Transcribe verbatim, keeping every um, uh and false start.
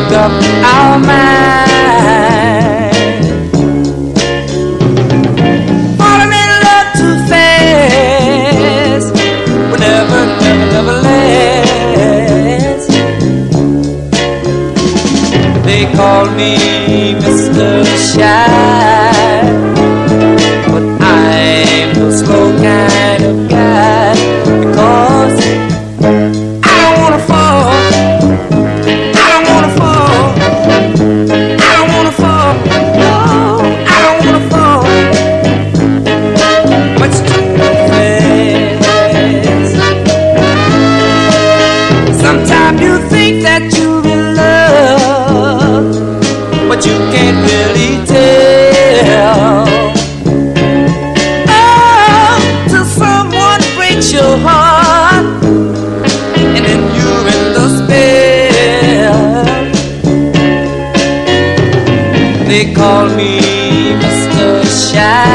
make up our mind. Falling in love too fast will never, never, never last. They call me Mister Shy, but I'm the slow kind of guy, because I don't wanna fall, I don't wanna fall, I don't wanna fall, no, I don't wanna fall much too fast. Sometimes you think that you're in love, but you can't really tell. Oh, till someone breaks your heart, and then you're in the spell. They call me Mister Shy,